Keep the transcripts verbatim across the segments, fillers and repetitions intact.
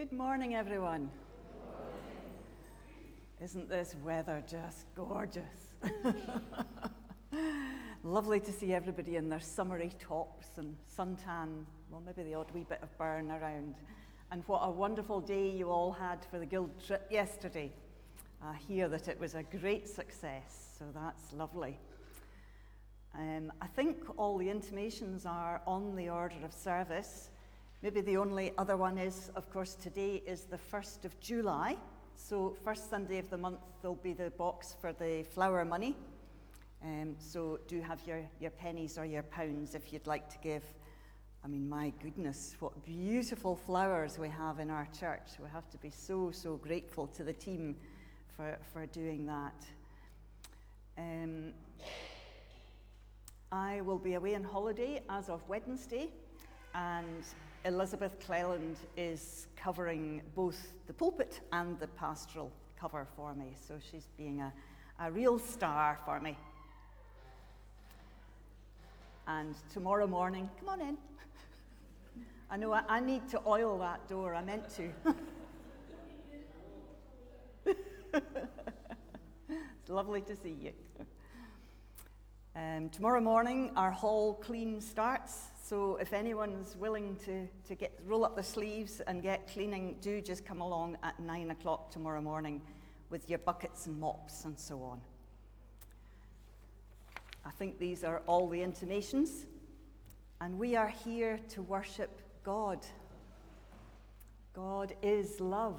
Good morning, everyone. Isn't this weather just gorgeous? Lovely to see everybody in their summery tops and suntan, well, maybe the odd wee bit of burn around. And what a wonderful day you all had for the Guild trip yesterday. I hear that it was a great success, so that's lovely. Um, I think all the intimations are on the order of service. Maybe the only other one is, of course, today is the first of July. So first Sunday of the month, there'll be the box for the flower money. Um, so do have your, your pennies or your pounds if you'd like to give. I mean, my goodness, what beautiful flowers we have in our church. We have to be so, so grateful to the team for, for doing that. Um, I will be away on holiday as of Wednesday, and Elizabeth Cleland is covering both the pulpit and the pastoral cover for me, so she's being a, a real star for me. And tomorrow morning, come on in. I know I, I need to oil that door, I meant to. It's lovely to see you. Um, tomorrow morning, our hall clean starts. So if anyone's willing to, to get roll up the sleeves and get cleaning, do just come along at nine o'clock tomorrow morning with your buckets and mops and so on. I think these are all the intimations. And we are here to worship God. God is love.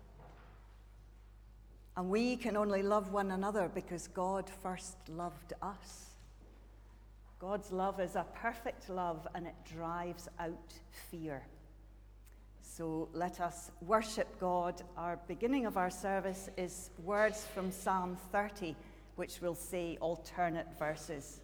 And we can only love one another because God first loved us. God's love is a perfect love, and it drives out fear. So let us worship God. Our beginning of our service is words from Psalm thirty, which will say alternate verses.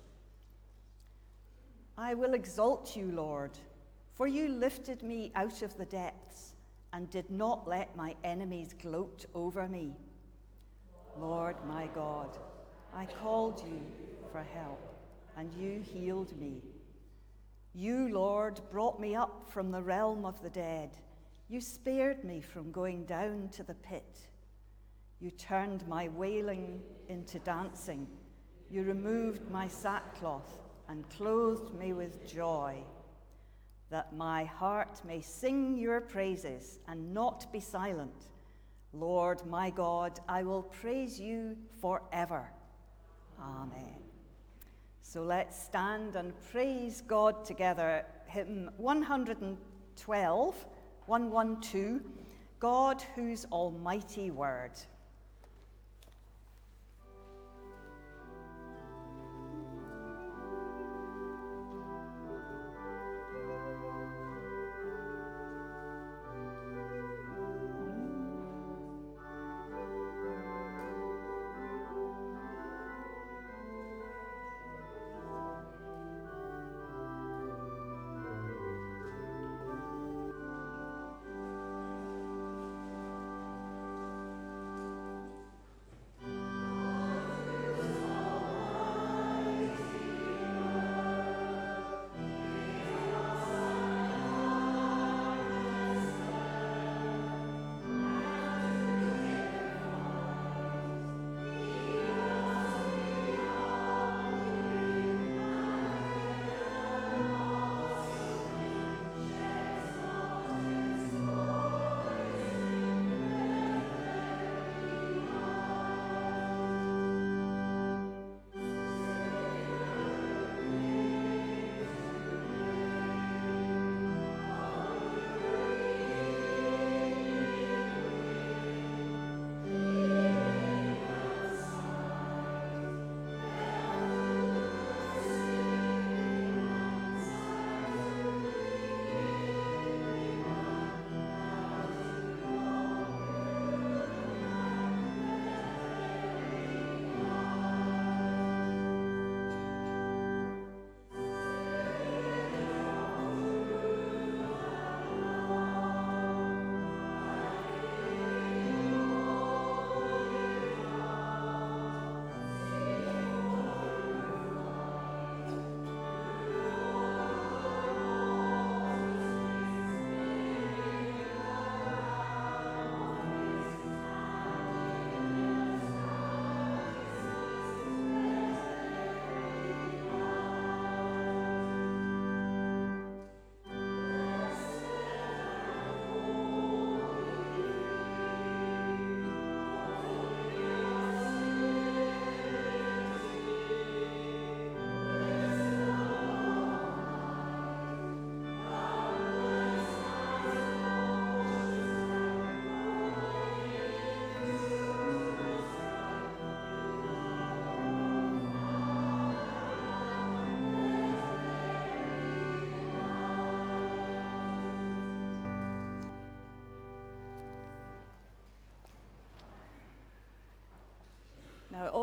I will exalt you, Lord, for you lifted me out of the depths and did not let my enemies gloat over me. Lord, my God, I called you for help, and you healed me. You, Lord, brought me up from the realm of the dead. You spared me from going down to the pit. You turned my wailing into dancing. You removed my sackcloth and clothed me with joy, that my heart may sing your praises and not be silent. Lord, my God, I will praise you forever. Amen. So let's stand and praise God together. Hymn one twelve, one twelve, God whose almighty word.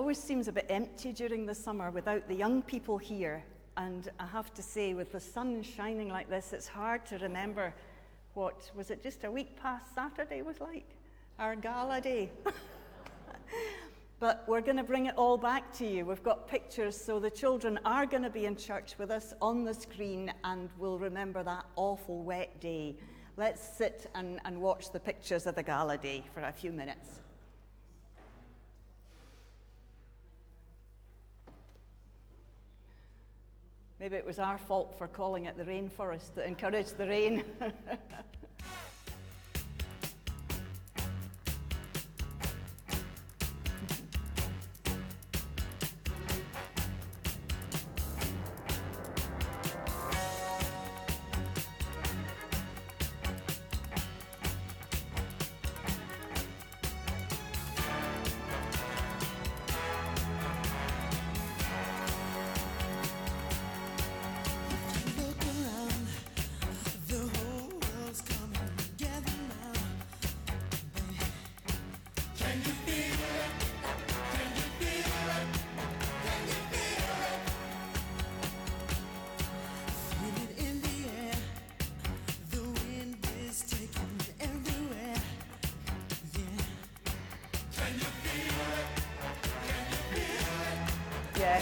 always seems a bit empty during the summer without the young people here. And I have to say, with the sun shining like this, it's hard to remember what, was it just a week past Saturday was like? Our gala day. But we're going to bring it all back to you. We've got pictures, so the children are going to be in church with us on the screen, and we'll remember that awful wet day. Let's sit and, and watch the pictures of the gala day for a few minutes. Maybe it was our fault for calling it the rainforest that encouraged the rain. Yeah.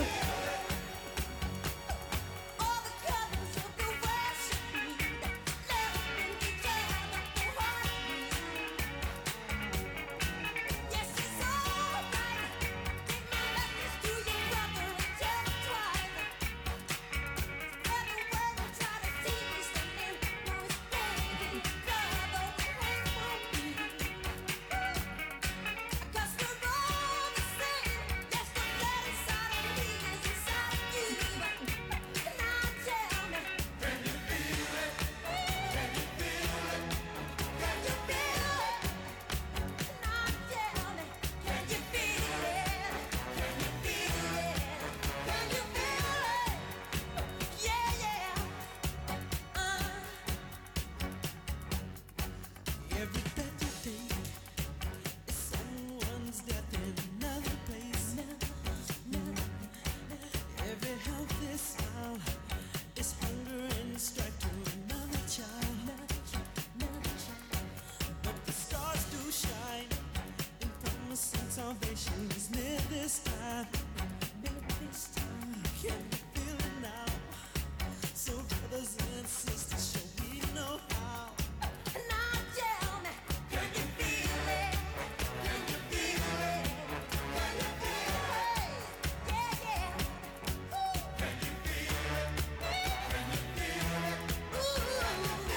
Salvation is near this time. Near this time. Can you feel it now? So brothers and sisters, shall we know how? Now tell me, can you feel it? Can you feel it? Can you feel it? Yeah, yeah. Ooh. Can you feel it? Can you feel it? Ooh.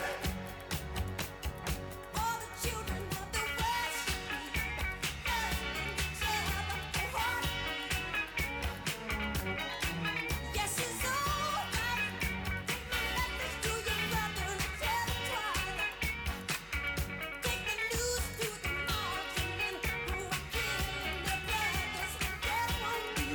All the children of the West. Yes, it's all right. Take my message to your brother and tell him twice. Take the news to the mountain men who are killing their brothers and dead won't be.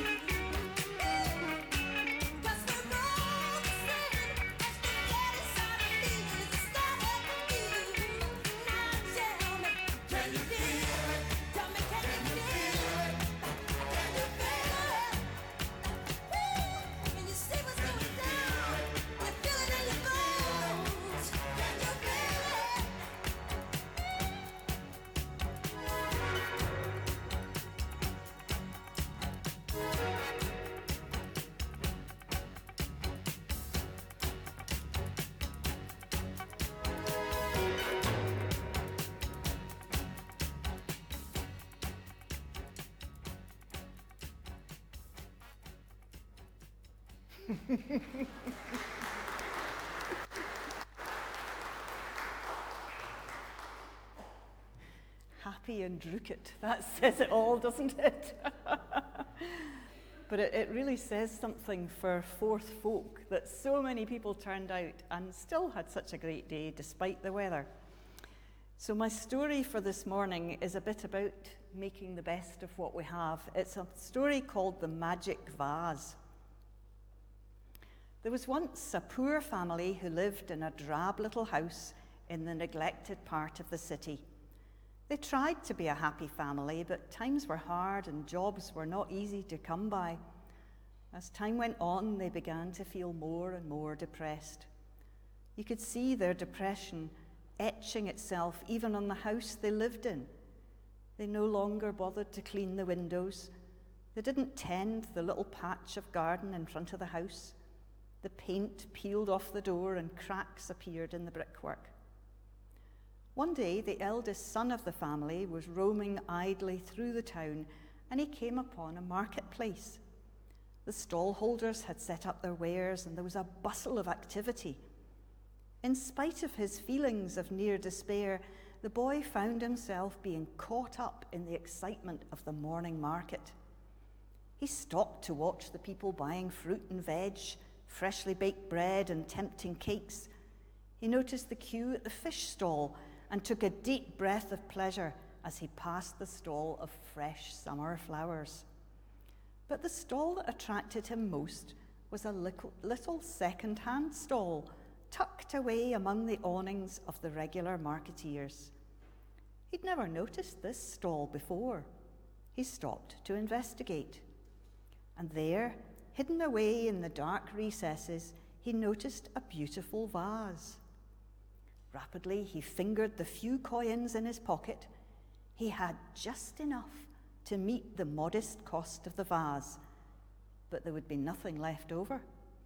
'Cause we're all the same. That's the greatest out of me is the start of you. Now tell me, can you feel it? Tell me, can you feel it? Can you feel it? Can you see what's going down? You feel it in your bones. Can you feel it? Happy and Drukit. That says it all, doesn't it? But it, it really says something for Forth folk that so many people turned out and still had such a great day despite the weather. So my story for this morning is a bit about making the best of what we have. It's a story called The Magic Vase. There was once a poor family who lived in a drab little house in the neglected part of the city. They tried to be a happy family, but times were hard and jobs were not easy to come by. As time went on, they began to feel more and more depressed. You could see their depression etching itself even on the house they lived in. They no longer bothered to clean the windows. They didn't tend the little patch of garden in front of the house. The paint peeled off the door and cracks appeared in the brickwork. One day, the eldest son of the family was roaming idly through the town, and he came upon a marketplace. The stallholders had set up their wares, and there was a bustle of activity. In spite of his feelings of near despair, the boy found himself being caught up in the excitement of the morning market. He stopped to watch the people buying fruit and veg, freshly baked bread and tempting cakes. He noticed the queue at the fish stall and took a deep breath of pleasure as he passed the stall of fresh summer flowers. But the stall that attracted him most was a little, little second-hand stall tucked away among the awnings of the regular marketeers. He'd never noticed this stall before. He stopped to investigate. And there, hidden away in the dark recesses, he noticed a beautiful vase. Rapidly, he fingered the few coins in his pocket. He had just enough to meet the modest cost of the vase, but there would be nothing left over.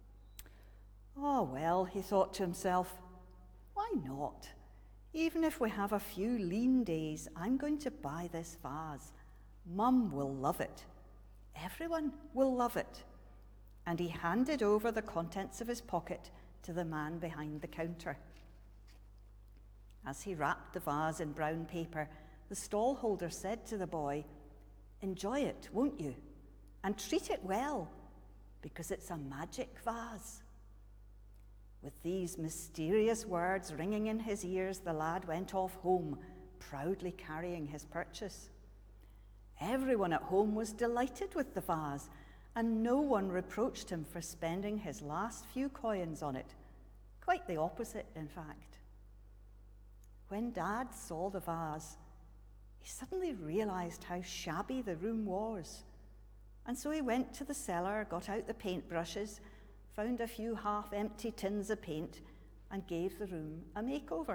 Oh, well, he thought to himself, why not? Even if we have a few lean days, I'm going to buy this vase. Mum will love it. Everyone will love it. And he handed over the contents of his pocket to the man behind the counter. As he wrapped the vase in brown paper, the stallholder said to the boy, enjoy it, won't you? And treat it well, because it's a magic vase. With these mysterious words ringing in his ears, the lad went off home, proudly carrying his purchase. Everyone at home was delighted with the vase, and no one reproached him for spending his last few coins on it. Quite the opposite, in fact. When Dad saw the vase, he suddenly realized how shabby the room was. And so he went to the cellar, got out the paintbrushes, found a few half-empty tins of paint, and gave the room a makeover.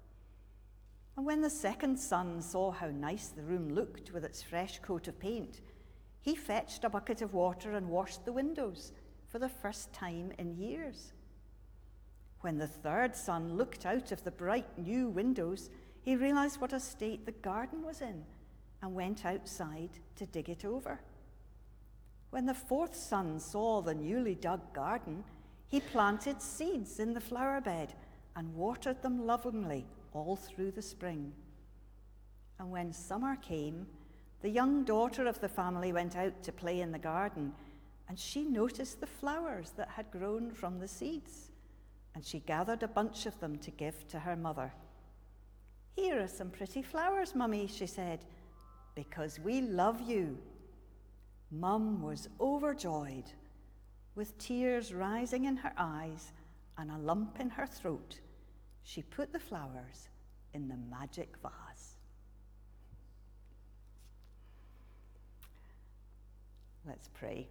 And when the second son saw how nice the room looked with its fresh coat of paint, he fetched a bucket of water and washed the windows for the first time in years. When the third son looked out of the bright new windows, he realized what a state the garden was in and went outside to dig it over. When the fourth son saw the newly dug garden, he planted seeds in the flower bed and watered them lovingly all through the spring. And when summer came, the young daughter of the family went out to play in the garden, and she noticed the flowers that had grown from the seeds, and she gathered a bunch of them to give to her mother. Here are some pretty flowers, Mummy, she said, because we love you. Mum was overjoyed. With tears rising in her eyes and a lump in her throat, she put the flowers in the magic vase. Let's pray.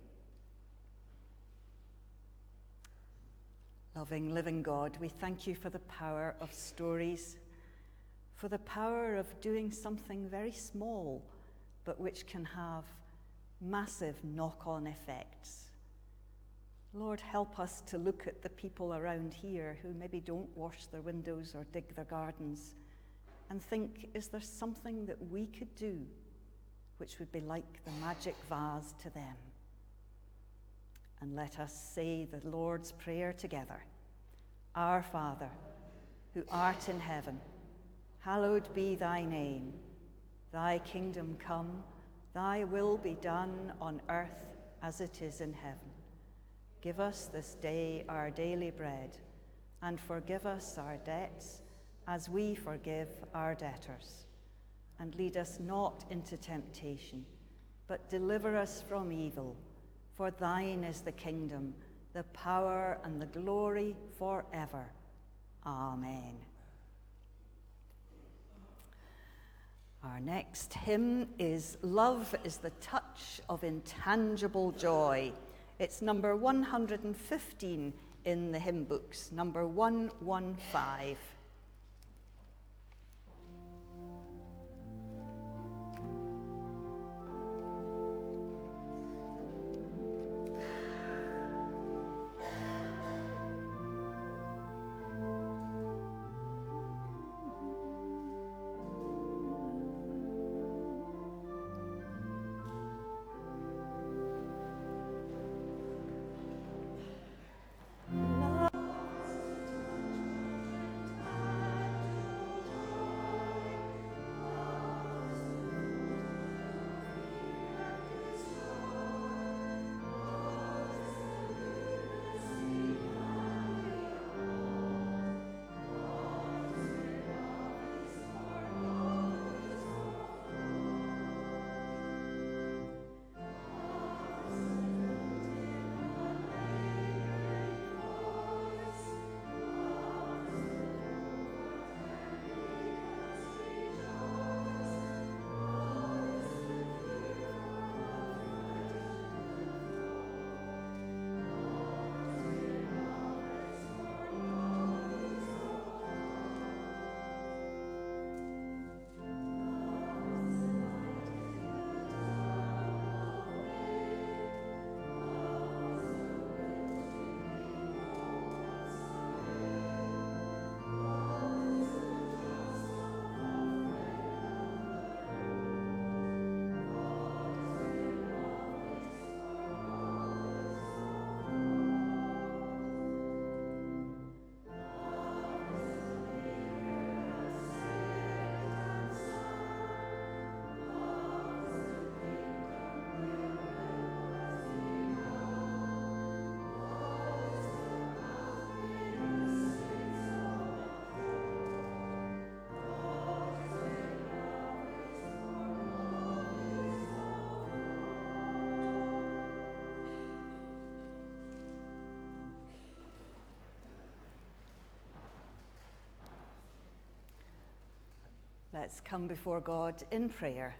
Loving, living God, we thank you for the power of stories, for the power of doing something very small, but which can have massive knock-on effects. Lord, help us to look at the people around here who maybe don't wash their windows or dig their gardens and think, is there something that we could do which would be like the magic vase to them? And let us say the Lord's Prayer together. Our Father, who art in heaven, hallowed be thy name. Thy kingdom come, thy will be done on earth as it is in heaven. Give us this day our daily bread, and forgive us our debts as we forgive our debtors. And lead us not into temptation, but deliver us from evil. For thine is the kingdom, the power, and the glory forever. Amen. Our next hymn is Love is the Touch of Intangible Joy. It's number one hundred fifteen in the hymn books, number one one five. Let's come before God in prayer.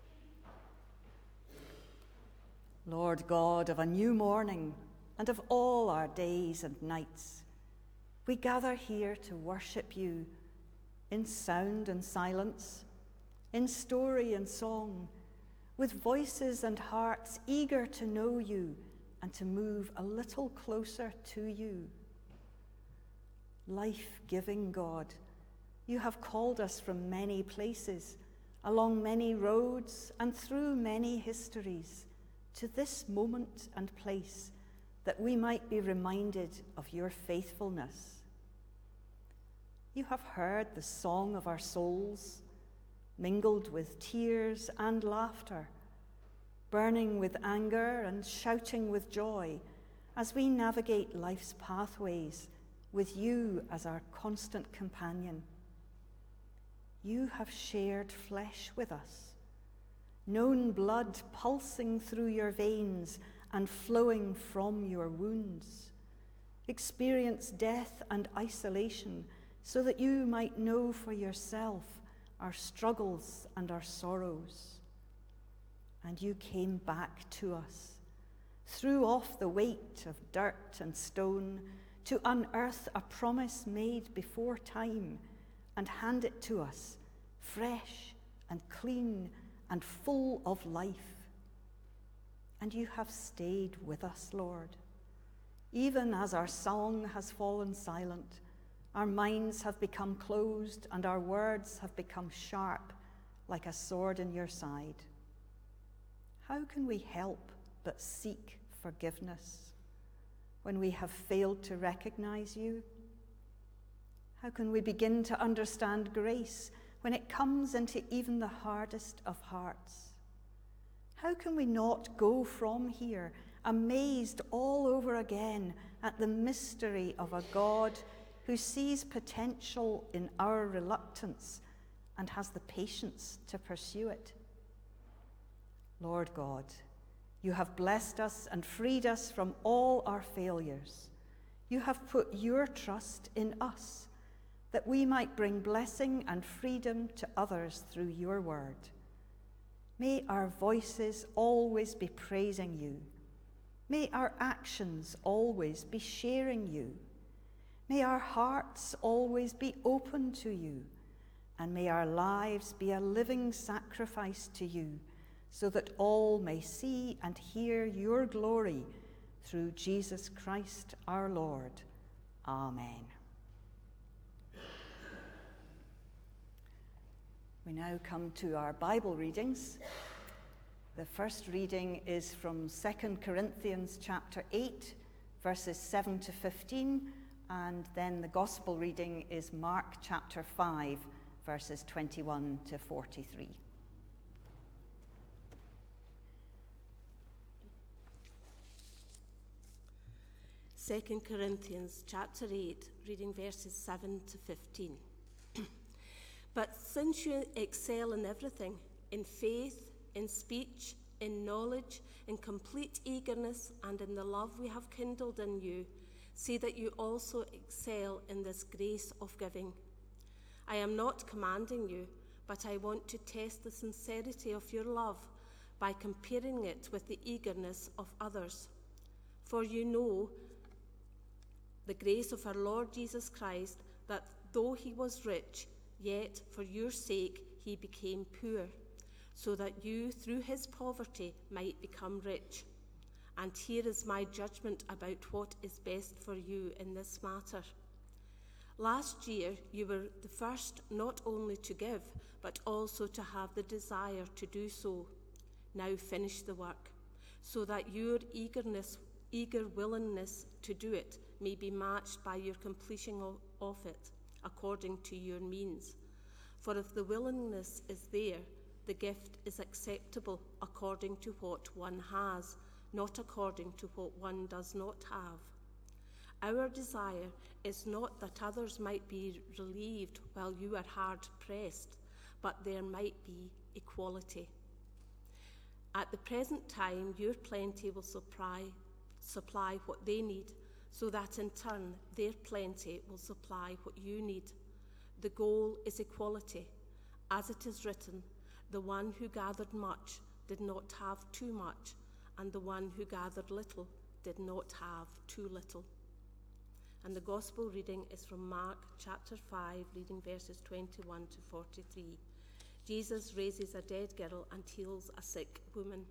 Lord God of a new morning and of all our days and nights, we gather here to worship you in sound and silence, in story and song, with voices and hearts eager to know you and to move a little closer to you. Life-giving God, you have called us from many places, along many roads and through many histories, to this moment and place, that we might be reminded of your faithfulness. You have heard the song of our souls, mingled with tears and laughter, burning with anger and shouting with joy, as we navigate life's pathways with you as our constant companion. You have shared flesh with us, known blood pulsing through your veins and flowing from your wounds, experienced death and isolation so that you might know for yourself our struggles and our sorrows. And you came back to us, threw off the weight of dirt and stone to unearth a promise made before time and hand it to us, fresh and clean and full of life. And you have stayed with us, Lord. Even as our song has fallen silent, our minds have become closed and our words have become sharp like a sword in your side. How can we help but seek forgiveness when we have failed to recognize you? How can we begin to understand grace when it comes into even the hardest of hearts? How can we not go from here amazed all over again at the mystery of a God who sees potential in our reluctance and has the patience to pursue it? Lord God, you have blessed us and freed us from all our failures. You have put your trust in us. that we might bring blessing and freedom to others through your word. May our voices always be praising you. May our actions always be sharing you. May our hearts always be open to you. And may our lives be a living sacrifice to you, so that all may see and hear your glory through Jesus Christ our Lord. Amen. We now come to our Bible readings. The first reading is from Second Corinthians chapter eight, verses seven to fifteen, and then the Gospel reading is Mark chapter five, verses twenty-one to forty-three. Second Corinthians chapter eight, reading verses seven to fifteen. But since you excel in everything, in faith, in speech, in knowledge, in complete eagerness, and in the love we have kindled in you, see that you also excel in this grace of giving. I am not commanding you, but I want to test the sincerity of your love by comparing it with the eagerness of others. For you know the grace of our Lord Jesus Christ, that though he was rich, yet for your sake he became poor, so that you through his poverty might become rich. And here is my judgment about what is best for you in this matter. Last year you were the first not only to give, but also to have the desire to do so. Now finish the work, so that your eagerness, eager willingness to do it may be matched by your completion of, of it, according to your means. For if the willingness is there, the gift is acceptable according to what one has, not according to what one does not have. Our desire is not that others might be relieved while you are hard pressed, but there might be equality. At the present time, your plenty will supply, supply what they need, so that in turn their plenty will supply what you need. The goal is equality. As it is written, the one who gathered much did not have too much, and the one who gathered little did not have too little. And the Gospel reading is from Mark chapter five, reading verses twenty-one to forty-three. Jesus raises a dead girl and heals a sick woman.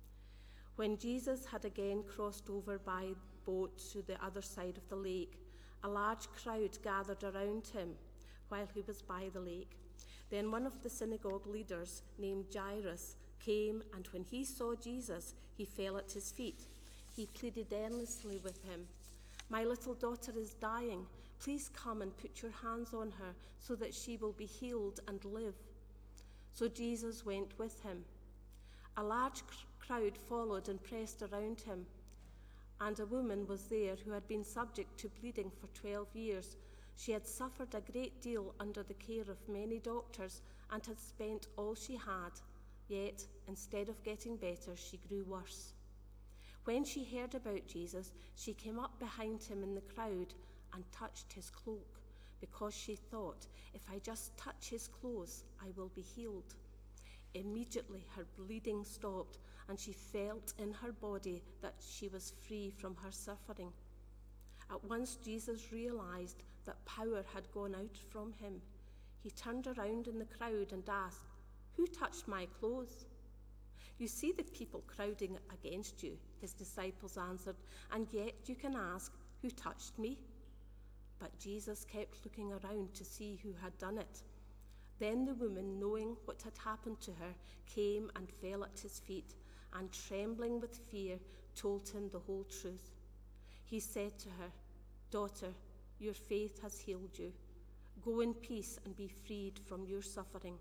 When Jesus had again crossed over by boat to the other side of the lake, a large crowd gathered around him while he was by the lake. Then one of the synagogue leaders, named Jairus, came, and when he saw Jesus, he fell at his feet. He pleaded earnestly with him, "My little daughter is dying. Please come and put your hands on her so that she will be healed and live." So Jesus went with him. A large crowd followed and pressed around him. And a woman was there who had been subject to bleeding for twelve years. She had suffered a great deal under the care of many doctors and had spent all she had. Yet, instead of getting better, she grew worse. When she heard about Jesus, she came up behind him in the crowd and touched his cloak, because she thought, "If I just touch his clothes, I will be healed." Immediately her bleeding stopped, and she felt in her body that she was free from her suffering. At once Jesus realized that power had gone out from him. He turned around in the crowd and asked, "Who touched my clothes?" "You see the people crowding against you," his disciples answered, "and yet you can ask, 'Who touched me?'" But Jesus kept looking around to see who had done it. Then the woman, knowing what had happened to her, came and fell at his feet, and trembling with fear, told him the whole truth. He said to her, "Daughter, your faith has healed you. Go in peace and be freed from your suffering."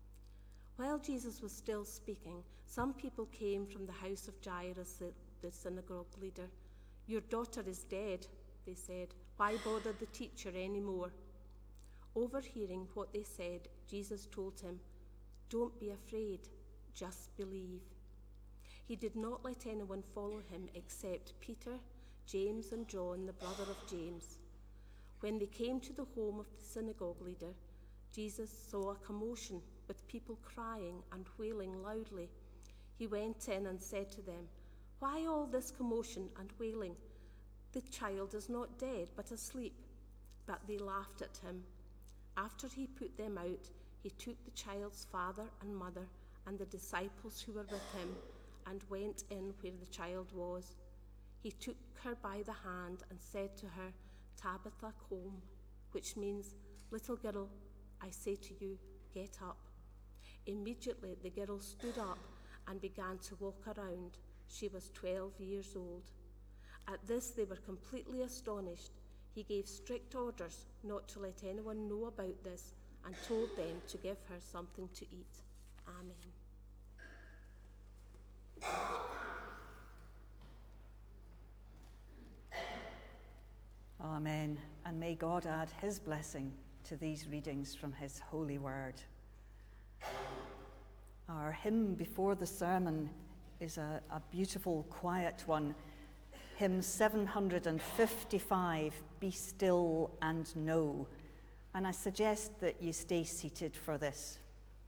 While Jesus was still speaking, some people came from the house of Jairus, the synagogue leader. "Your daughter is dead," they said. "Why bother the teacher anymore?" Overhearing what they said, Jesus told him, "Don't be afraid, just believe." He did not let anyone follow him except Peter, James, and John, the brother of James. When they came to the home of the synagogue leader, Jesus saw a commotion with people crying and wailing loudly. He went in and said to them, "Why all this commotion and wailing? The child is not dead, but asleep." But they laughed at him. After he put them out, he took the child's father and mother and the disciples who were with him and went in where the child was. He took her by the hand and said to her, "Tabitha koum," which means, "Little girl, I say to you, get up." Immediately the girl stood up and began to walk around. She was twelve years old. At this they were completely astonished. He gave strict orders not to let anyone know about this and told them to give her something to eat. Amen. Amen. And may God add his blessing to these readings from his holy word. Our hymn before the sermon is a, a beautiful, quiet one. Hymn seven hundred fifty-five, Be Still and Know. And I suggest that you stay seated for this.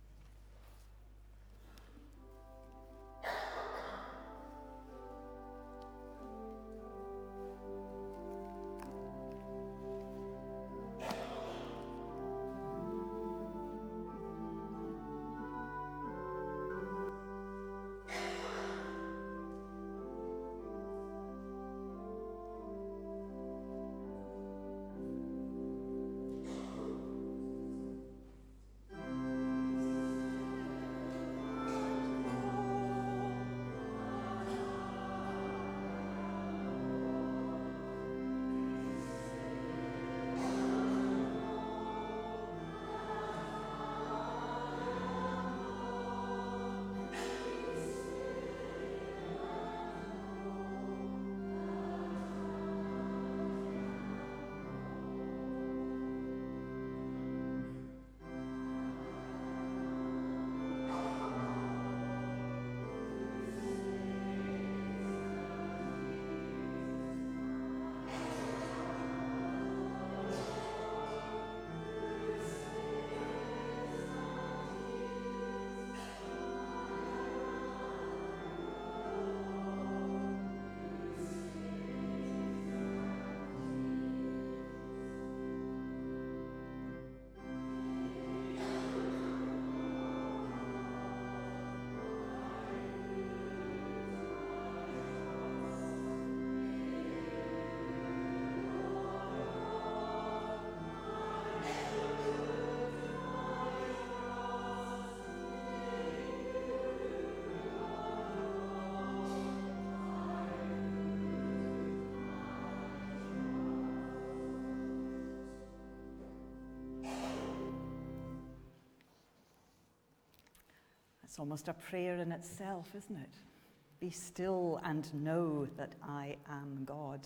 It's almost a prayer in itself, isn't it? Be still and know that I am God.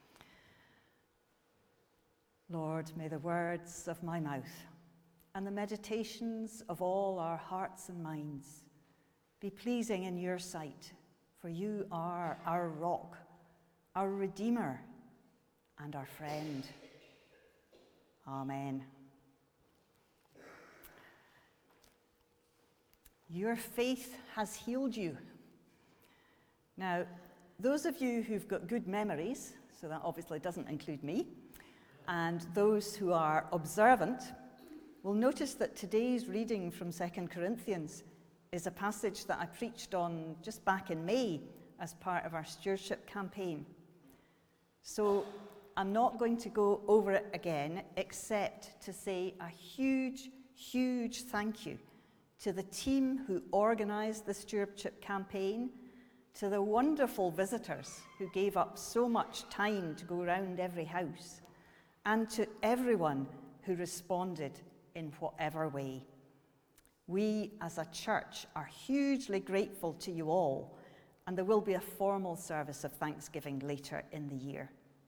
Lord, may the words of my mouth and the meditations of all our hearts and minds be pleasing in your sight, for you are our rock, our Redeemer, and our friend. Amen. Your faith has healed you. Now, those of you who've got good memories, so that obviously doesn't include me, and those who are observant, will notice that today's reading from Second Corinthians is a passage that I preached on just back in May as part of our stewardship campaign. So I'm not going to go over it again, except to say a huge, huge thank you to the team who organised the stewardship campaign, to the wonderful visitors who gave up so much time to go around every house, and to everyone who responded in whatever way. We, as a church, are hugely grateful to you all, and there will be a formal service of thanksgiving later in the year.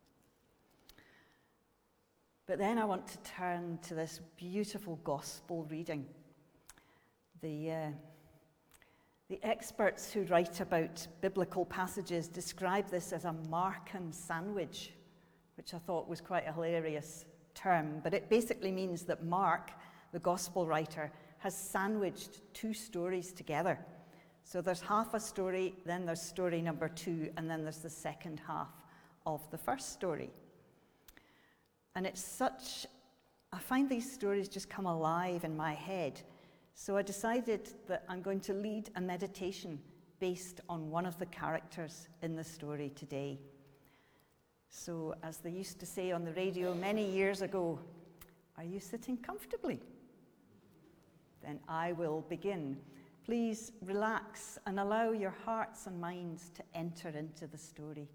But then I want to turn to this beautiful gospel reading. The, uh, the experts who write about biblical passages describe this as a Markan sandwich, which I thought was quite a hilarious term, but it basically means that Mark, the gospel writer, has sandwiched two stories together. So there's half a story, then there's story number two, and then there's the second half of the first story. And it's such, I find these stories just come alive in my head. So I decided that I'm going to lead a meditation based on one of the characters in the story today. So, as they used to say on the radio many years ago, are you sitting comfortably? Then I will begin. Please relax and allow your hearts and minds to enter into the story.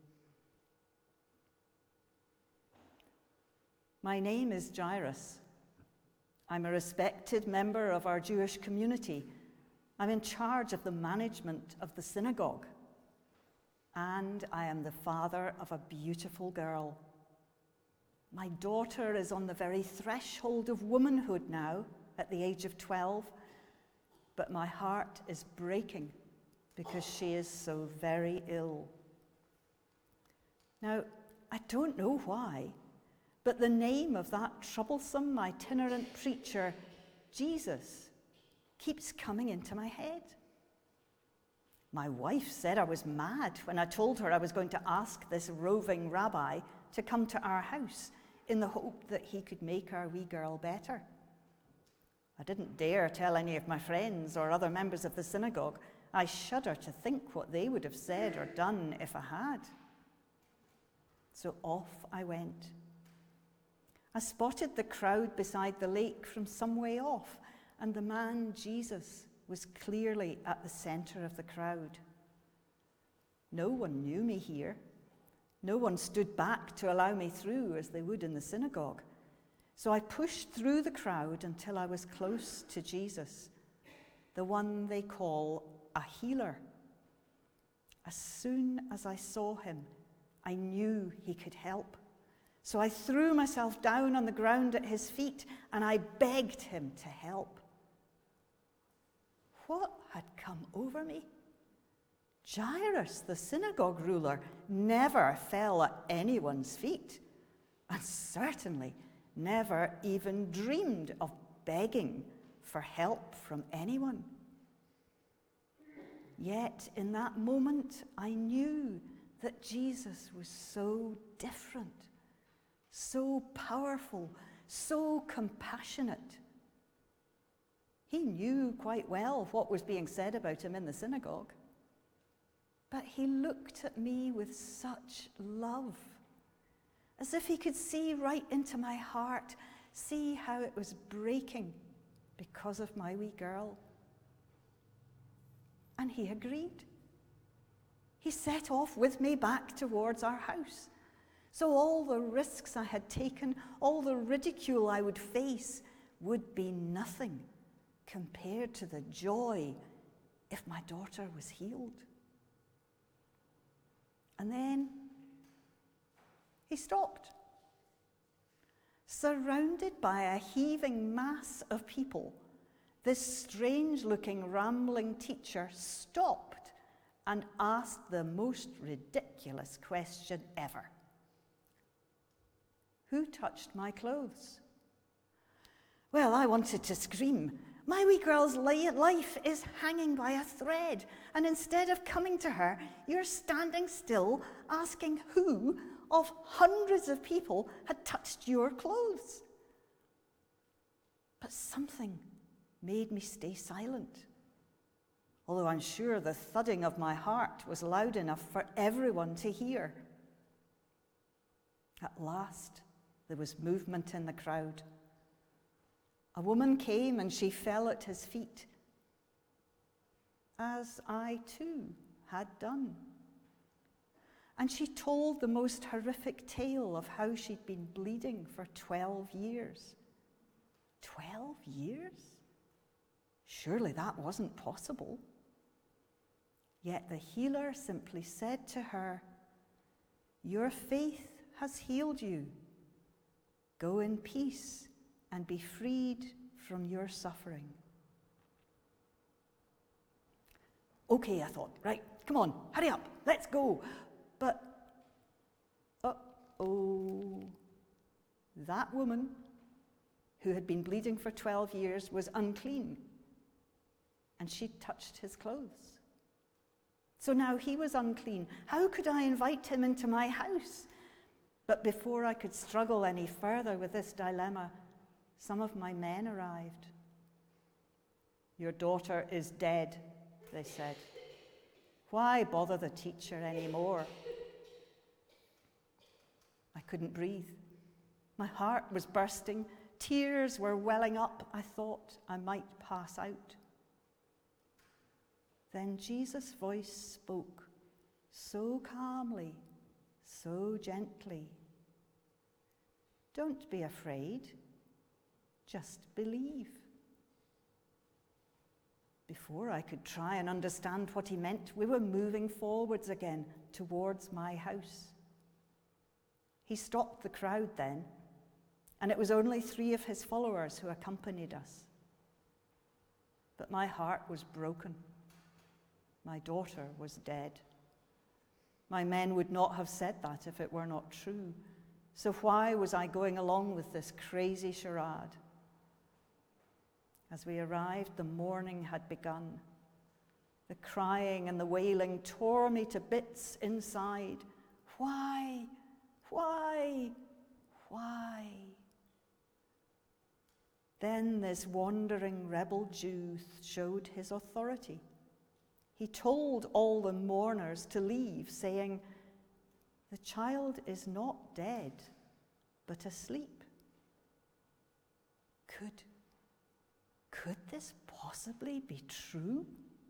My name is Jairus. I'm a respected member of our Jewish community. I'm in charge of the management of the synagogue. And I am the father of a beautiful girl. My daughter is on the very threshold of womanhood now, at the age of twelve, but my heart is breaking because she is so very ill. Now, I don't know why, but the name of that troublesome itinerant preacher, Jesus, keeps coming into my head. My wife said I was mad when I told her I was going to ask this roving rabbi to come to our house in the hope that he could make our wee girl better. I didn't dare tell any of my friends or other members of the synagogue. I shudder to think what they would have said or done if I had. So off I went. I spotted the crowd beside the lake from some way off, and the man, Jesus, was clearly at the center of the crowd. No one knew me here. No one stood back to allow me through as they would in the synagogue. So I pushed through the crowd until I was close to Jesus, the one they call a healer. As soon as I saw him, I knew he could help. So I threw myself down on the ground at his feet and I begged him to help. What had come over me? Jairus, the synagogue ruler, never fell at anyone's feet, and certainly never even dreamed of begging for help from anyone. Yet in that moment, I knew that Jesus was so different, so powerful, so compassionate. He knew quite well what was being said about him in the synagogue, but he looked at me with such love, as if he could see right into my heart, see how it was breaking because of my wee girl. And he agreed. He set off with me back towards our house. So all the risks I had taken, all the ridicule I would face, would be nothing compared to the joy if my daughter was healed. And then he stopped. Surrounded by a heaving mass of people, this strange-looking, rambling teacher stopped and asked the most ridiculous question ever. Who touched my clothes? Well, I wanted to scream. My wee girl's life is hanging by a thread, and instead of coming to her, you're standing still asking who of hundreds of people had touched your clothes. But something made me stay silent, although I'm sure the thudding of my heart was loud enough for everyone to hear. At last, there was movement in the crowd. A woman came and she fell at his feet, as I too had done. And she told the most horrific tale of how she'd been bleeding for twelve years. Twelve years? Surely that wasn't possible. Yet the healer simply said to her, "Your faith has healed you. Go in peace and be freed from your suffering." Okay, I thought, right, come on, hurry up, let's go. But, uh-oh, that woman who had been bleeding for twelve years, was unclean, and she'd touched his clothes. So now he was unclean. How could I invite him into my house? But before I could struggle any further with this dilemma, some of my men arrived. "Your daughter is dead," they said. "Why bother the teacher anymore?" I couldn't breathe. My heart was bursting. Tears were welling up. I thought I might pass out. Then Jesus' voice spoke so calmly, so gently. "Don't be afraid. Just believe." Before I could try and understand what he meant, we were moving forwards again towards my house. He stopped the crowd then, and it was only three of his followers who accompanied us. But my heart was broken. My daughter was dead. My men would not have said that if it were not true. So why was I going along with this crazy charade? As we arrived, the mourning had begun. The crying and the wailing tore me to bits inside. Why? Why? Why? Then this wandering rebel Jew showed his authority. He told all the mourners to leave, saying, "The child is not dead, but asleep." Could, could this possibly be true?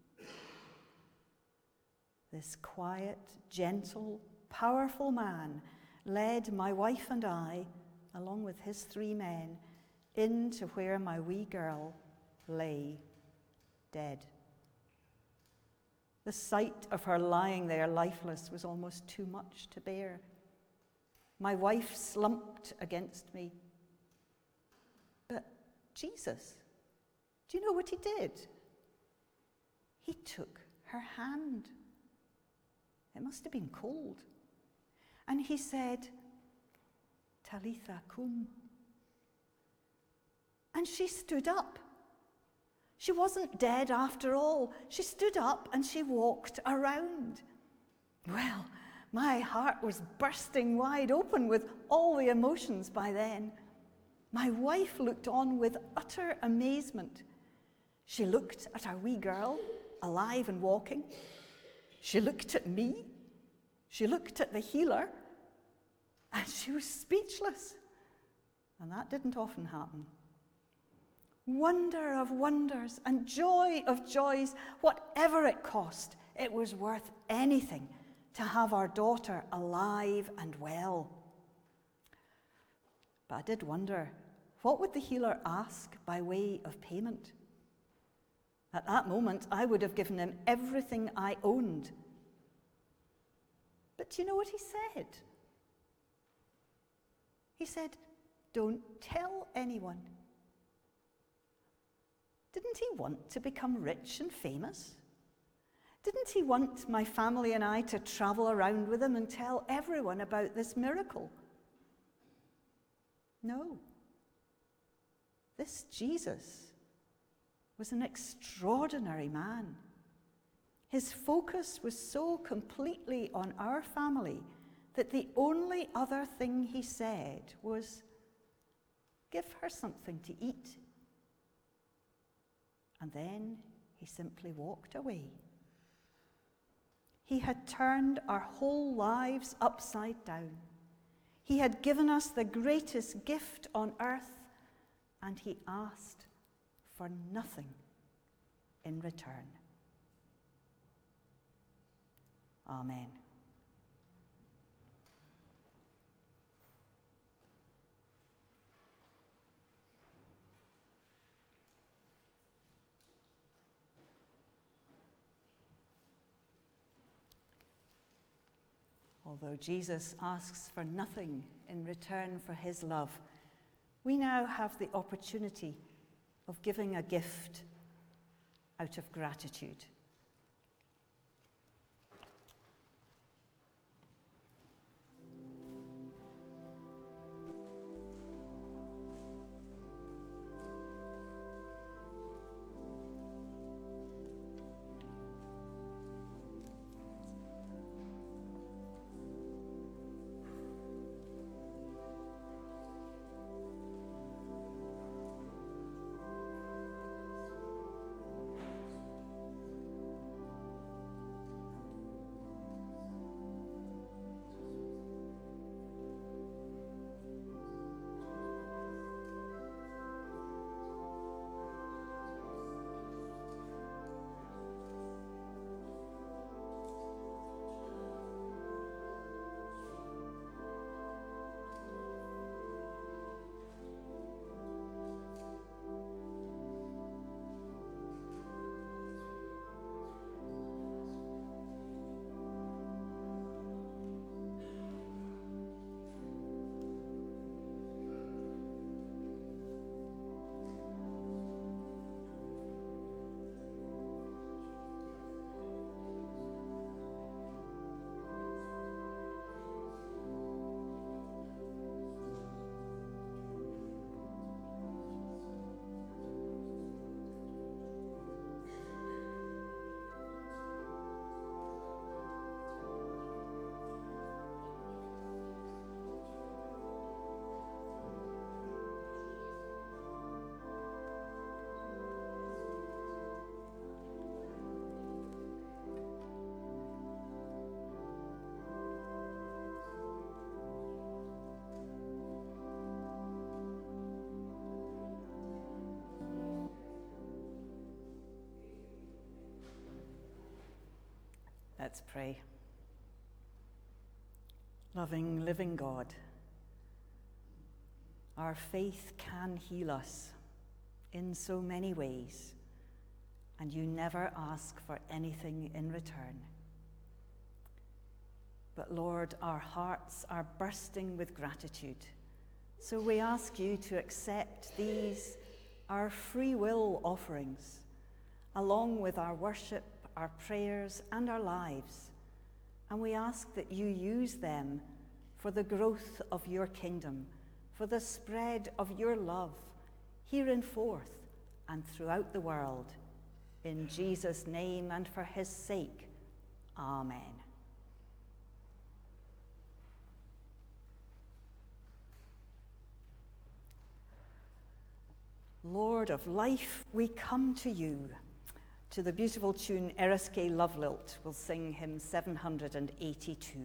This quiet, gentle, powerful man led my wife and I, along with his three men, into where my wee girl lay dead. The sight of her lying there lifeless was almost too much to bear. My wife slumped against me. But Jesus, do you know what he did? He took her hand. It must have been cold. And he said, "Talitha cum." And she stood up. She wasn't dead after all. She stood up and she walked around. Well, my heart was bursting wide open with all the emotions by then. My wife looked on with utter amazement. She looked at our wee girl, alive and walking. She looked at me. She looked at the healer. And she was speechless. And that didn't often happen. Wonder of wonders and joy of joys, whatever it cost, it was worth anything to have our daughter alive and well. But I did wonder, what would the healer ask by way of payment? At that moment, I would have given him everything I owned. But do you know what he said? He said, "Don't tell anyone." Didn't he want to become rich and famous? Didn't he want my family and I to travel around with him and tell everyone about this miracle? No. This Jesus was an extraordinary man. His focus was so completely on our family that the only other thing he said was, "Give her something to eat." And then he simply walked away. He had turned our whole lives upside down. He had given us the greatest gift on earth, and he asked for nothing in return. Amen. Although Jesus asks for nothing in return for his love, we now have the opportunity of giving a gift out of gratitude. Let's pray. Loving, living God, our faith can heal us in so many ways, and you never ask for anything in return. But Lord, our hearts are bursting with gratitude, so we ask you to accept these, our free will offerings, along with our worship, our prayers, and our lives. And we ask that you use them for the growth of your kingdom, for the spread of your love, here in Forth and throughout the world. In Jesus' name and for his sake, amen. Lord of life, we come to you. To the beautiful tune Eriskay Lovelilt will sing hymn seven hundred eighty-two.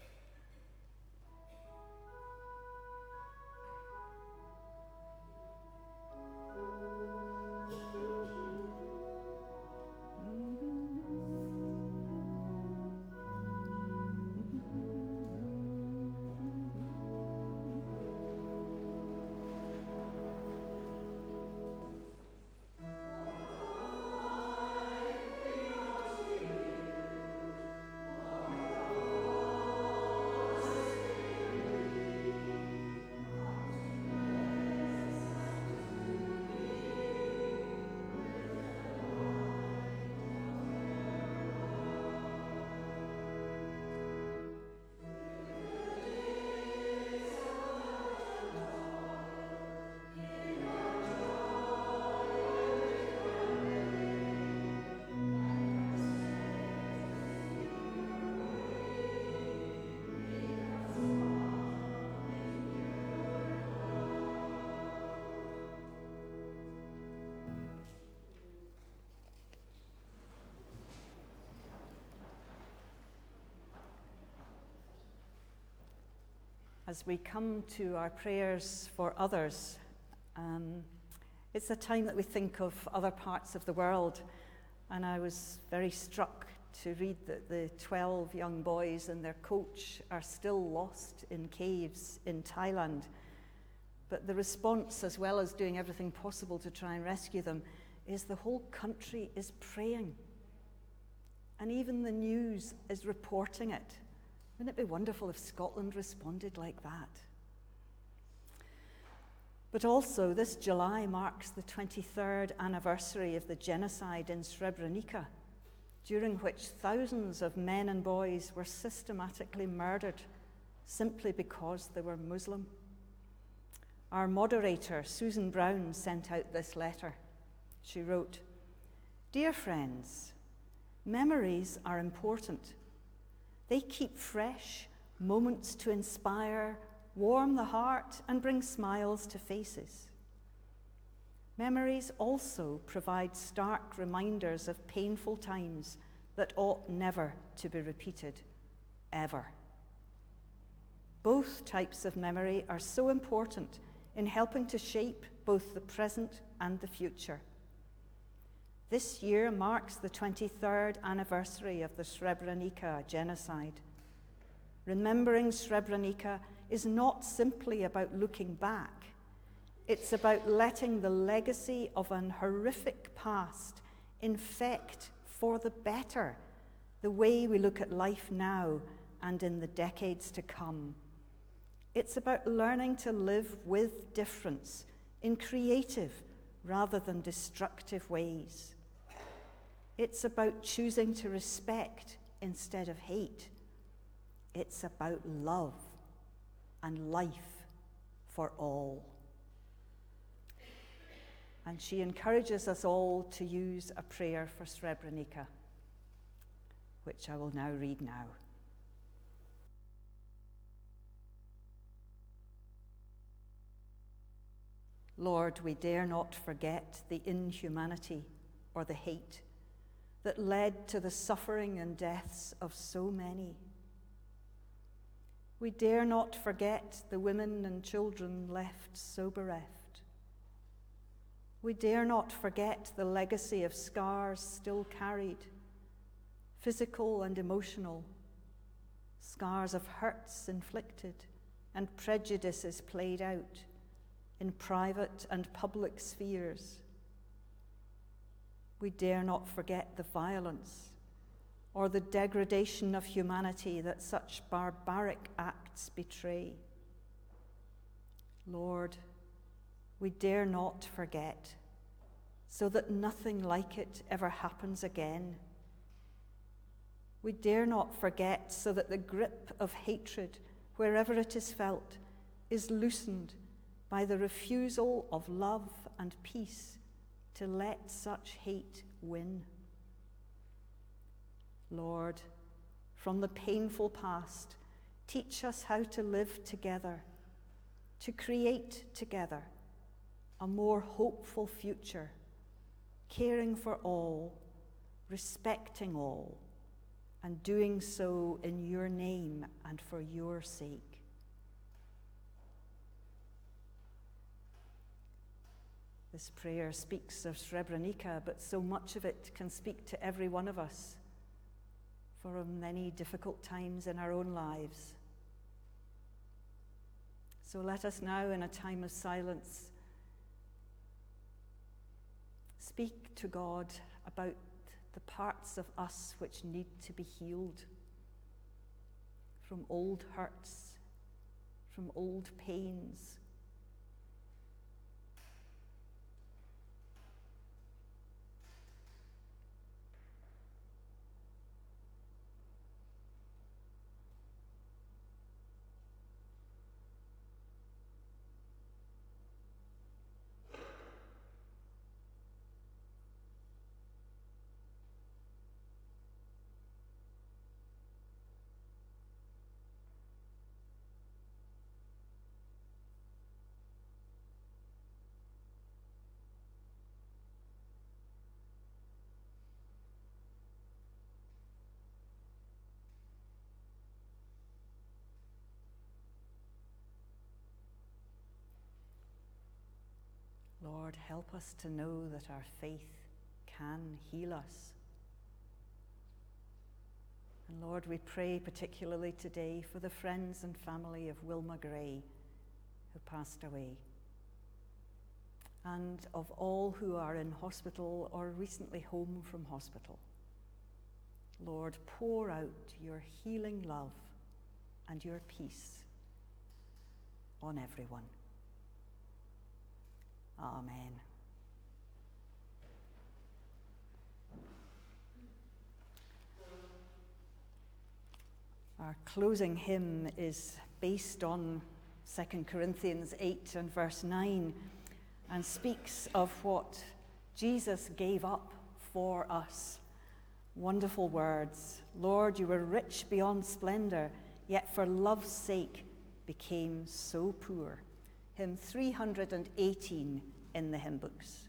As we come to our prayers for others, um, it's a time that we think of other parts of the world, and I was very struck to read that the twelve young boys and their coach are still lost in caves in Thailand. But the response, as well as doing everything possible to try and rescue them, is the whole country is praying. And even the news is reporting it. Wouldn't it be wonderful if Scotland responded like that? But also, this July marks the twenty-third anniversary of the genocide in Srebrenica, during which thousands of men and boys were systematically murdered simply because they were Muslim. Our moderator, Susan Brown, sent out this letter. She wrote, "Dear friends, memories are important. They keep fresh moments to inspire, warm the heart, and bring smiles to faces. Memories also provide stark reminders of painful times that ought never to be repeated, ever. Both types of memory are so important in helping to shape both the present and the future. This year marks the twenty-third anniversary of the Srebrenica genocide. Remembering Srebrenica is not simply about looking back. It's about letting the legacy of an horrific past infect for the better the way we look at life now and in the decades to come. It's about learning to live with difference in creative rather than destructive ways. It's about choosing to respect instead of hate. It's about love and life for all." And she encourages us all to use a prayer for Srebrenica, which I will now read now. Lord, we dare not forget the inhumanity or the hate that led to the suffering and deaths of so many. We dare not forget the women and children left so bereft. We dare not forget the legacy of scars still carried, physical and emotional, scars of hurts inflicted and prejudices played out in private and public spheres. We dare not forget the violence or the degradation of humanity that such barbaric acts betray. Lord, we dare not forget, so that nothing like it ever happens again. We dare not forget, so that the grip of hatred, wherever it is felt, is loosened by the refusal of love and peace to let such hate win. Lord, from the painful past, teach us how to live together, to create together a more hopeful future, caring for all, respecting all, and doing so in your name and for your sake. This prayer speaks of Srebrenica, but so much of it can speak to every one of us for many difficult times in our own lives. So let us now, in a time of silence, speak to God about the parts of us which need to be healed from old hurts, from old pains. Lord, help us to know that our faith can heal us. And Lord, we pray particularly today for the friends and family of Wilma Gray, who passed away, and of all who are in hospital or recently home from hospital. Lord, pour out your healing love and your peace on everyone. Amen. Our closing hymn is based on Second Corinthians eight and verse nine and speaks of what Jesus gave up for us. Wonderful words. Lord, you were rich beyond splendor, yet for love's sake became so poor. Hymn three hundred eighteen in the hymn books.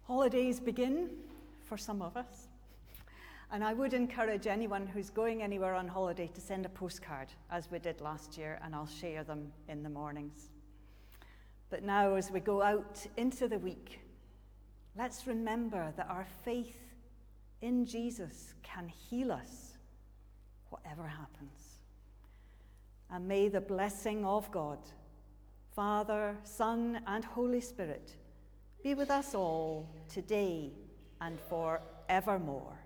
Holidays begin for some of us, and I would encourage anyone who's going anywhere on holiday to send a postcard, as we did last year, and I'll share them in the mornings. But now, as we go out into the week, let's remember that our faith in Jesus can heal us, whatever happens. And may the blessing of God, Father, Son, and Holy Spirit be with us all today and forevermore.